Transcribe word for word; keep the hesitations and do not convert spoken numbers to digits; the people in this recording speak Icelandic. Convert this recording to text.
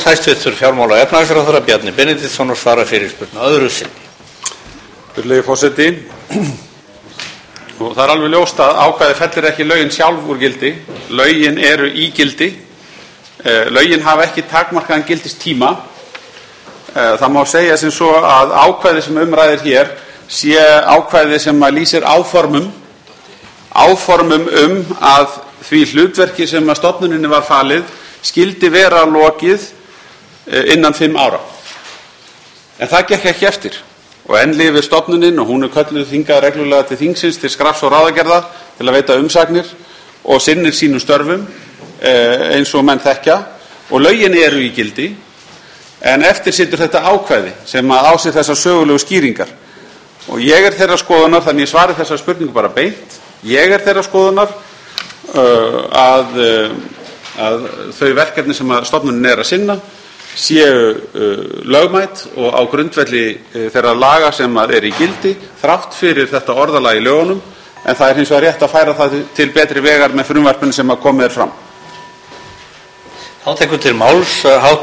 hæstvirtur fjármála- og efnahagsráðherra Bjarni Benediktsson og svara fyrirspurn að öðru sinni. Virðulegi forseti, og það er alveg ljóst að ákvæði fellir ekki lögin sjálf úr gildi. Lögin eru í gildi. Lögin hafa ekki takmarkaðan gildistíma. Það má segja sem svo að ákvæði sem umræðir hér sé ákvæði sem að lýsir áformum áformum um að því hlutverki sem að stofnuninni var falið skildi vera lokið innan fimm ára. En það gekk ekki eftir og enn lifir stofnunin og hún er kölluð hingað reglulega til þingsins til skrafs og ráðagerða til að veita umsagnir og sinnir sínum störfum eins og menn þekkja og lögin eru í gildi. En eftir situr þetta ákvæði sem að á sig þessar sögulegu skýringar. Og ég er þeirra skoðunar, þannig ég svari þessar spurningu bara beint, ég er þeirra skoðunar uh, að, uh, að þau verkefni sem að stofnunin er að sinna séu uh, lögmæt og á grundvelli uh, þeirra laga sem er í gildi, þrátt fyrir þetta orðalag í lögunum, en það er hins vegar rétt að færa það til betri vegar með frumvarpinu sem að komið er fram. Þá tekur til máls